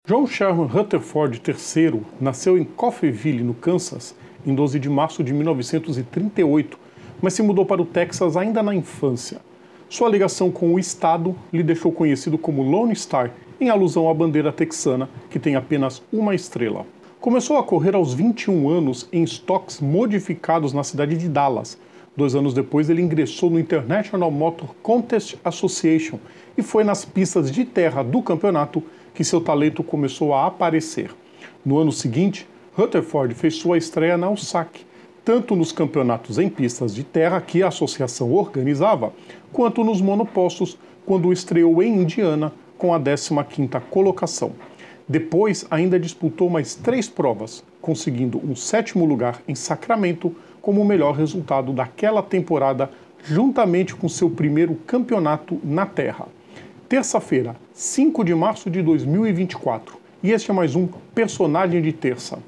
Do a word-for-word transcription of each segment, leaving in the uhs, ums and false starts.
John Sherman Rutherford terceiro nasceu em Coffeyville, no Kansas, em doze de março de mil novecentos e trinta e oito, mas se mudou para o Texas ainda na infância. Sua ligação com o estado lhe deixou conhecido como Lone Star, em alusão à bandeira texana, que tem apenas uma estrela. Começou a correr aos vinte e um anos em estoques modificados na cidade de Dallas. Dois anos depois, ele ingressou no International Motor Contest Association e foi nas pistas de terra do campeonato que seu talento começou a aparecer. No ano seguinte, Rutherford fez sua estreia na U S A C, tanto nos campeonatos em pistas de terra que a associação organizava, quanto nos monopostos, quando estreou em Indiana com a décima quinta colocação. Depois, ainda disputou mais três provas, conseguindo um sétimo lugar em Sacramento como o melhor resultado daquela temporada, juntamente com seu primeiro campeonato na terra. Terça-feira, cinco de março de dois mil e vinte e quatro. E este é mais um Personagem de Terça.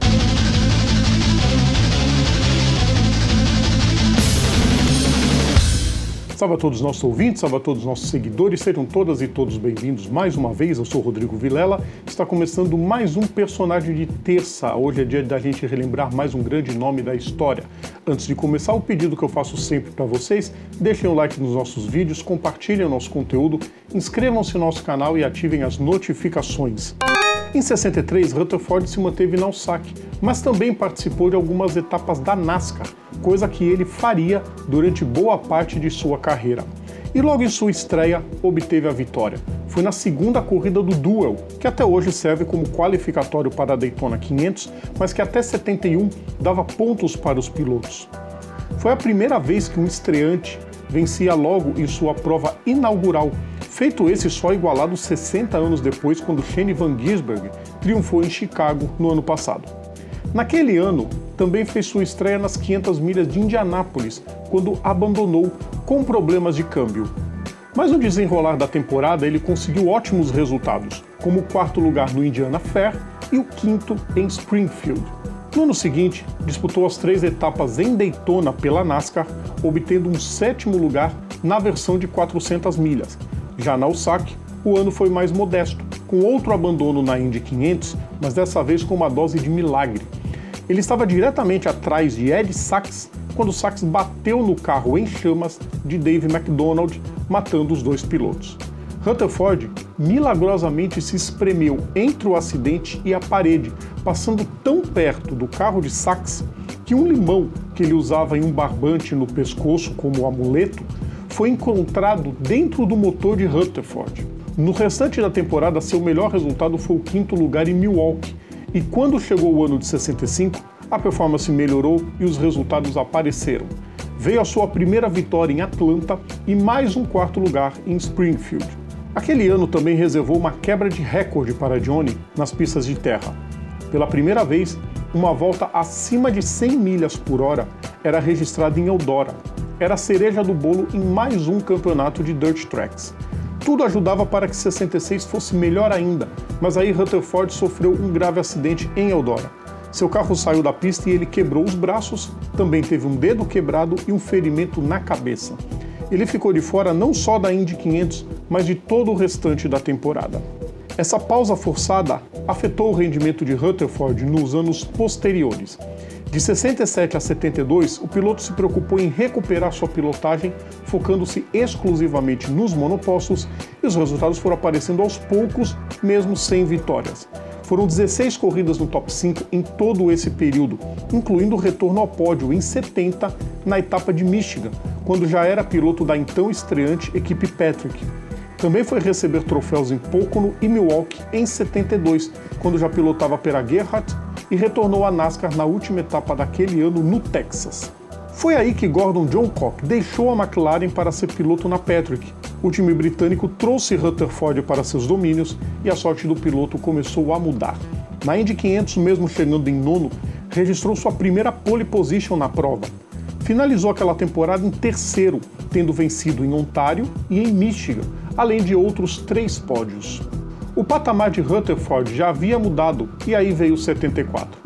Salve a todos os nossos ouvintes, salve a todos os nossos seguidores, sejam todas e todos bem-vindos mais uma vez. Eu sou Rodrigo Vilela, está começando mais um Personagem de Terça. Hoje é dia da gente relembrar mais um grande nome da história. Antes de começar, o pedido que eu faço sempre para vocês, deixem o like nos nossos vídeos, compartilhem o nosso conteúdo, inscrevam-se no nosso canal e ativem as notificações. Em sessenta e três, Rutherford se manteve na U S A C, mas também participou de algumas etapas da NASCAR, coisa que ele faria durante boa parte de sua carreira. E logo em sua estreia, obteve a vitória. Foi na segunda corrida do Duel, que até hoje serve como qualificatório para a Daytona quinhentos, mas que até setenta e um dava pontos para os pilotos. Foi a primeira vez que um estreante vencia logo em sua prova inaugural, feito esse só igualado sessenta anos depois, quando Shane Van Gisbergen triunfou em Chicago no ano passado. Naquele ano, também fez sua estreia nas quinhentas milhas de Indianápolis, quando abandonou com problemas de câmbio. Mas no desenrolar da temporada ele conseguiu ótimos resultados, como o quarto lugar no Indiana Fair e o quinto em Springfield. No ano seguinte, disputou as três etapas em Daytona pela NASCAR, obtendo um sétimo lugar na versão de quatrocentas milhas. Já na U S A C, o ano foi mais modesto, com outro abandono na Indy quinhentos, mas dessa vez com uma dose de milagre. Ele estava diretamente atrás de Ed Sachs quando Sachs bateu no carro em chamas de Dave McDonald, matando os dois pilotos. Rutherford milagrosamente se espremeu entre o acidente e a parede, passando tão perto do carro de Sachs que um limão que ele usava em um barbante no pescoço como amuleto foi encontrado dentro do motor de Rutherford. No restante da temporada, seu melhor resultado foi o quinto lugar em Milwaukee, e quando chegou o ano de sessenta e cinco, a performance melhorou e os resultados apareceram. Veio a sua primeira vitória em Atlanta e mais um quarto lugar em Springfield. Aquele ano também reservou uma quebra de recorde para Johnny nas pistas de terra. Pela primeira vez, uma volta acima de cem milhas por hora era registrada em Eldora. Era a cereja do bolo em mais um campeonato de Dirt Tracks. Tudo ajudava para que sessenta e seis fosse melhor ainda, mas aí Rutherford sofreu um grave acidente em Eldora. Seu carro saiu da pista e ele quebrou os braços, também teve um dedo quebrado e um ferimento na cabeça. Ele ficou de fora não só da Indy quinhentos, mas de todo o restante da temporada. Essa pausa forçada afetou o rendimento de Rutherford nos anos posteriores. De sessenta e sete a setenta e dois, o piloto se preocupou em recuperar sua pilotagem, focando-se exclusivamente nos monopostos, e os resultados foram aparecendo aos poucos, mesmo sem vitórias. Foram dezesseis corridas no top cinco em todo esse período, incluindo o retorno ao pódio em setenta na etapa de Michigan, quando já era piloto da então estreante equipe Patrick. Também foi receber troféus em Pocono e Milwaukee em setenta e dois, quando já pilotava pela Gerhardt, e retornou à NASCAR na última etapa daquele ano no Texas. Foi aí que Gordon Johncock deixou a McLaren para ser piloto na Patrick. O time britânico trouxe Rutherford para seus domínios e a sorte do piloto começou a mudar. Na Indy quinhentos, mesmo chegando em nono, registrou sua primeira pole position na prova. Finalizou aquela temporada em terceiro, tendo vencido em Ontário e em Michigan, além de outros três pódios. O patamar de Rutherford já havia mudado e aí veio setenta e quatro.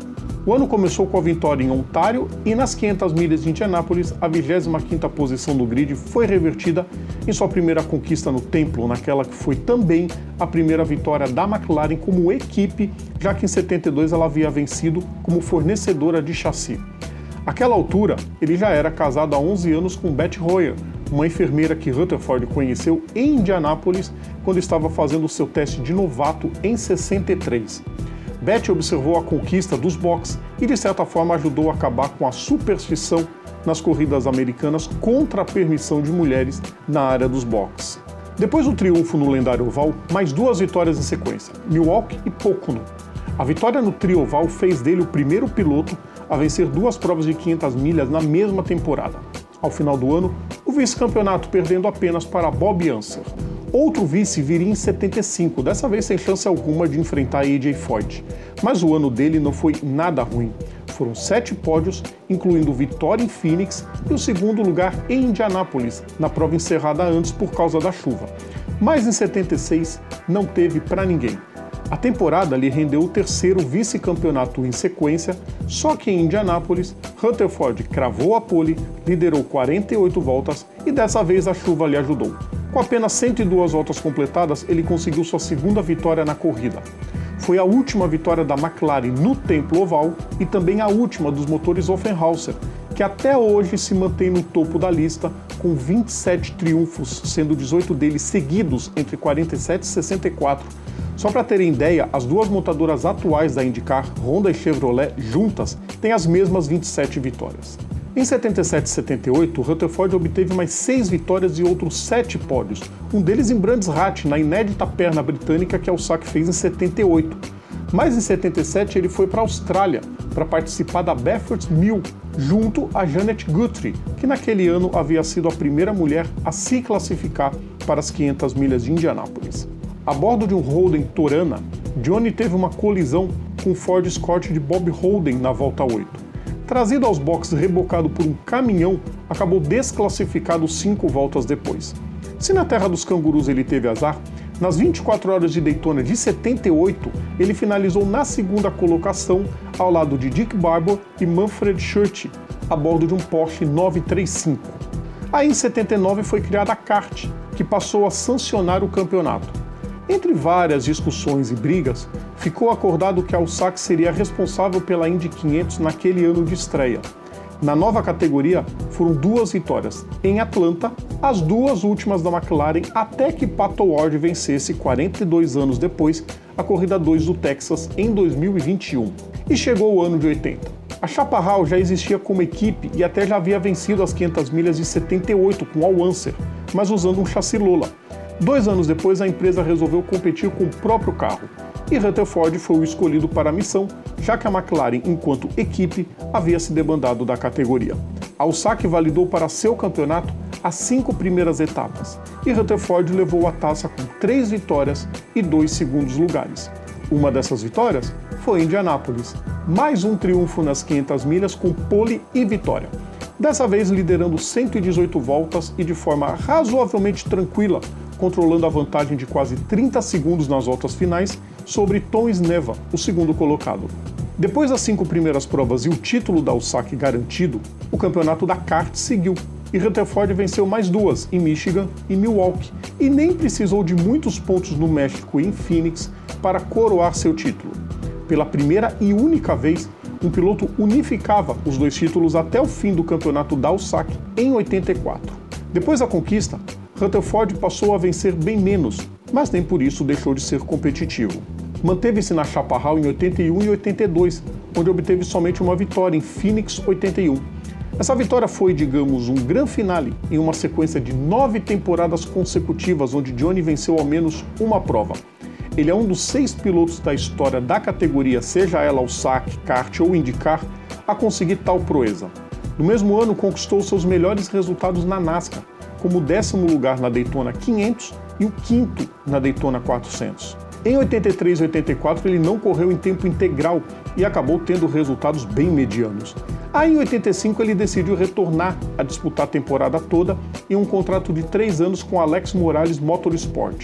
O ano começou com a vitória em Ontário e nas quinhentas milhas de Indianápolis, a vigésima quinta posição no grid foi revertida em sua primeira conquista no templo, naquela que foi também a primeira vitória da McLaren como equipe, já que em setenta e dois ela havia vencido como fornecedora de chassi. Àquela altura, ele já era casado há onze anos com Beth Hoyer, uma enfermeira que Rutherford conheceu em Indianápolis quando estava fazendo seu teste de novato em sessenta e três. Beth observou a conquista dos boxes e, de certa forma, ajudou a acabar com a superstição nas corridas americanas contra a permissão de mulheres na área dos boxes. Depois do triunfo no lendário oval, mais duas vitórias em sequência, Milwaukee e Pocono. A vitória no trio oval fez dele o primeiro piloto a vencer duas provas de quinhentas milhas na mesma temporada. Ao final do ano, o vice-campeonato perdendo apenas para Bob Unser. Outro vice viria em setenta e cinco, dessa vez sem chance alguma de enfrentar A J Foyt. Mas o ano dele não foi nada ruim. Foram sete pódios, incluindo vitória em Phoenix e o segundo lugar em Indianápolis, na prova encerrada antes por causa da chuva. Mas em setenta e seis não teve para ninguém. A temporada lhe rendeu o terceiro vice-campeonato em sequência, só que em Indianápolis, Rutherford cravou a pole, liderou quarenta e oito voltas e dessa vez a chuva lhe ajudou. Com apenas cento e duas voltas completadas, ele conseguiu sua segunda vitória na corrida. Foi a última vitória da McLaren no templo oval e também a última dos motores Offenhauser, que até hoje se mantém no topo da lista com vinte e sete triunfos, sendo dezoito deles seguidos entre quarenta e sete e sessenta e quatro. Só para terem ideia, as duas montadoras atuais da IndyCar, Honda e Chevrolet, juntas, têm as mesmas vinte e sete vitórias. Em setenta e sete e setenta e oito, Rutherford obteve mais seis vitórias e outros sete pódios, um deles em Brands Hatch, na inédita perna britânica que a Alsac fez em setenta e oito. Mas em setenta e sete ele foi para a Austrália para participar da Bathurst Mil, junto a Janet Guthrie, que naquele ano havia sido a primeira mulher a se classificar para as quinhentas milhas de Indianápolis. A bordo de um Holden Torana, Johnny teve uma colisão com o Ford Escort de Bob Holden na volta oito. Trazido aos boxes rebocado por um caminhão, acabou desclassificado cinco voltas depois. Se na terra dos cangurus ele teve azar, nas vinte e quatro horas de Daytona de setenta e oito, ele finalizou na segunda colocação ao lado de Dick Barbour e Manfred Schurte, a bordo de um Porsche novecentos e trinta e cinco. Aí em setenta e nove foi criada a Kart, que passou a sancionar o campeonato. Entre várias discussões e brigas, ficou acordado que a Alsac seria responsável pela Indy quinhentos naquele ano de estreia. Na nova categoria, foram duas vitórias, em Atlanta, as duas últimas da McLaren, até que Pato Ward vencesse, quarenta e dois anos depois, a corrida dois do Texas em dois mil e vinte e um. E chegou o ano de oitenta. A Chaparral já existia como equipe e até já havia vencido as quinhentas milhas de setenta e oito com Al Unser, mas usando um chassi Lola. Dois anos depois, a empresa resolveu competir com o próprio carro, e Rutherford foi o escolhido para a missão, já que a McLaren, enquanto equipe, havia se debandado da categoria. A Alsac validou para seu campeonato as cinco primeiras etapas, e Rutherford levou a taça com três vitórias e dois segundos lugares. Uma dessas vitórias foi em Indianápolis, mais um triunfo nas quinhentas milhas com pole e vitória. Dessa vez liderando cento e dezoito voltas e de forma razoavelmente tranquila, controlando a vantagem de quase trinta segundos nas voltas finais sobre Tom Sneva, o segundo colocado. Depois das cinco primeiras provas e o título da Alsac garantido, o campeonato da Kart seguiu, e Rutherford venceu mais duas, em Michigan e Milwaukee, e nem precisou de muitos pontos no México e em Phoenix para coroar seu título. Pela primeira e única vez, um piloto unificava os dois títulos até o fim do campeonato da Alsac em oitenta e quatro. Depois da conquista, Rutherford passou a vencer bem menos, mas nem por isso deixou de ser competitivo. Manteve-se na Chaparral em oitenta e um e oitenta e dois, onde obteve somente uma vitória em Phoenix oitenta e um. Essa vitória foi, digamos, um grande finale em uma sequência de nove temporadas consecutivas onde Johnny venceu ao menos uma prova. Ele é um dos seis pilotos da história da categoria, seja ela Alsac, Kart ou IndyCar, a conseguir tal proeza. No mesmo ano, conquistou seus melhores resultados na NASCAR, como o décimo lugar na Daytona quinhentos e o quinto na Daytona quatrocentos. Em oitenta e três e oitenta e quatro ele não correu em tempo integral e acabou tendo resultados bem medianos. Aí em oitenta e cinco ele decidiu retornar a disputar a temporada toda em um contrato de três anos com Alex Morales Motorsport.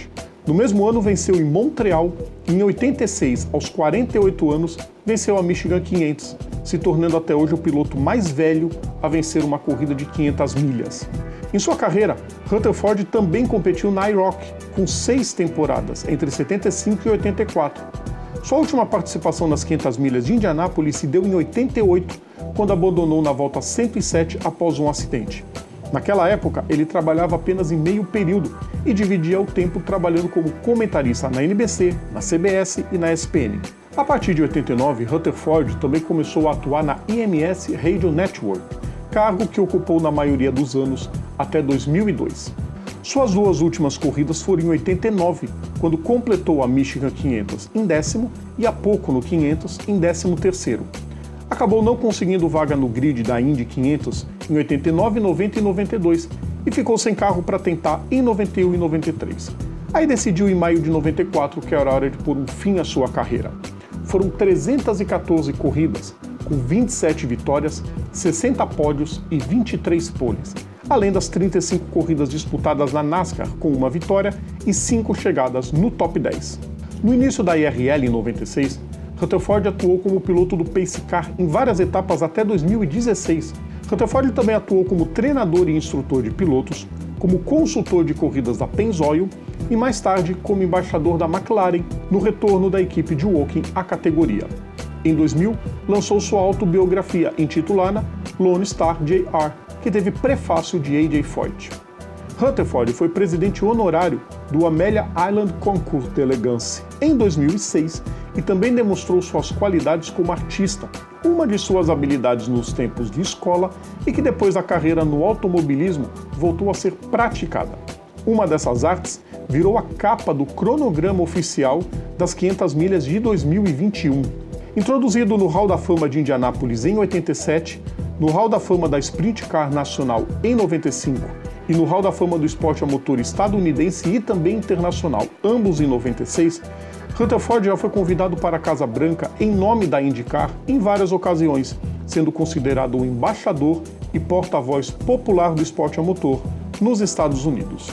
No mesmo ano, venceu em Montreal e em oitenta e seis, aos quarenta e oito anos, venceu a Michigan quinhentos, se tornando até hoje o piloto mais velho a vencer uma corrida de quinhentas milhas. Em sua carreira, Rutherford também competiu na I R O C, com seis temporadas, entre setenta e cinco e oitenta e quatro. Sua última participação nas quinhentas milhas de Indianápolis se deu em oitenta e oito, quando abandonou na volta cento e sete após um acidente. Naquela época, ele trabalhava apenas em meio período e dividia o tempo trabalhando como comentarista na N B C, na C B S e na E S P N. A partir de oitenta e nove, Rutherford também começou a atuar na I M S Radio Network, cargo que ocupou na maioria dos anos até dois mil e dois. Suas duas últimas corridas foram em oitenta e nove, quando completou a Michigan quinhentos em décimo e a Poco no quinhentos em décimo terceiro. Acabou não conseguindo vaga no grid da Indy quinhentos em oitenta e nove, noventa e noventa e dois e ficou sem carro para tentar em noventa e um e noventa e três. Aí decidiu em maio de noventa e quatro que era hora de pôr um fim à sua carreira. Foram trezentas e quatorze corridas, com vinte e sete vitórias, sessenta pódios e vinte e três poles, além das trinta e cinco corridas disputadas na NASCAR, com uma vitória e cinco chegadas no top dez. No início da I R L, em noventa e seis, Rutherford atuou como piloto do Pace Car em várias etapas até dois mil e dezesseis. Rutherford também atuou como treinador e instrutor de pilotos, como consultor de corridas da Pennzoil e mais tarde como embaixador da McLaren no retorno da equipe de Woking à categoria. Em dois mil, lançou sua autobiografia intitulada Lone Star J R, que teve prefácio de A J Foyt. Rutherford foi presidente honorário do Amelia Island Concours d'Elegance em dois mil e seis e também demonstrou suas qualidades como artista, uma de suas habilidades nos tempos de escola e que depois da carreira no automobilismo voltou a ser praticada. Uma dessas artes virou a capa do cronograma oficial das quinhentas milhas de dois mil e vinte e um. Introduzido no Hall da Fama de Indianápolis em oitenta e sete, no Hall da Fama da Sprint Car Nacional em noventa e cinco e no Hall da Fama do esporte a motor estadunidense e também internacional, ambos em noventa e seis, Rutherford já foi convidado para a Casa Branca em nome da IndyCar em várias ocasiões, sendo considerado um embaixador e porta-voz popular do esporte a motor nos Estados Unidos.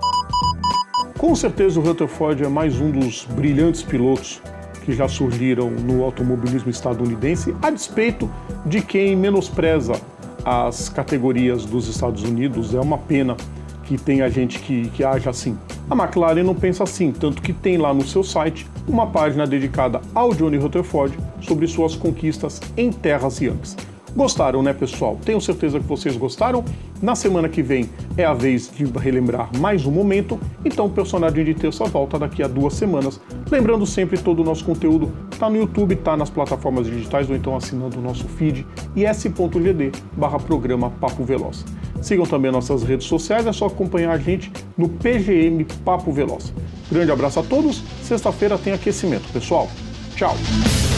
Com certeza o Rutherford é mais um dos brilhantes pilotos que já surgiram no automobilismo estadunidense, a despeito de quem menospreza as categorias dos Estados Unidos. É uma pena que tenha gente que, que age assim. A McLaren não pensa assim, tanto que tem lá no seu site uma página dedicada ao Johnny Rutherford sobre suas conquistas em terras Yankees. Gostaram, né, pessoal? Tenho certeza que vocês gostaram. Na semana que vem é a vez de relembrar mais um momento, então o Personagem de Terça volta daqui a duas semanas. Lembrando sempre, todo o nosso conteúdo está no YouTube, está nas plataformas digitais ou então assinando o nosso feed is.gd barra programa Papo Veloz. Sigam também nossas redes sociais, é só acompanhar a gente no P G M Papo Veloz. Grande abraço a todos, sexta-feira tem aquecimento, pessoal. Tchau!